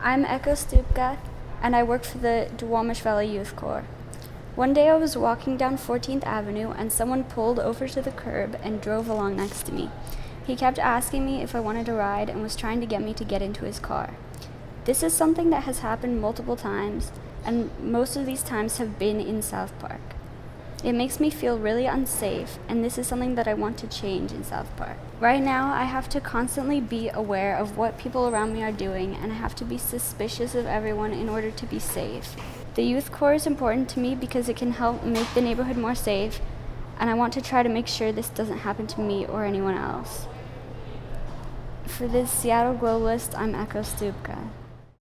I'm Echo Stupka, and I work for the Duwamish Valley Youth Corps. One day I was walking down 14th Avenue and someone pulled over to the curb and drove along next to me. He kept asking me if I wanted a ride and was trying to get me to get into his car. This is something that has happened multiple times, and most of these times have been in South Park. It makes me feel really unsafe, and this is something that I want to change in South Park. Right now, I have to constantly be aware of what people around me are doing, and I have to be suspicious of everyone in order to be safe. The Youth Corps is important to me because it can help make the neighborhood more safe, and I want to try to make sure this doesn't happen to me or anyone else. For the Seattle Globalist, I'm Echo Stupka.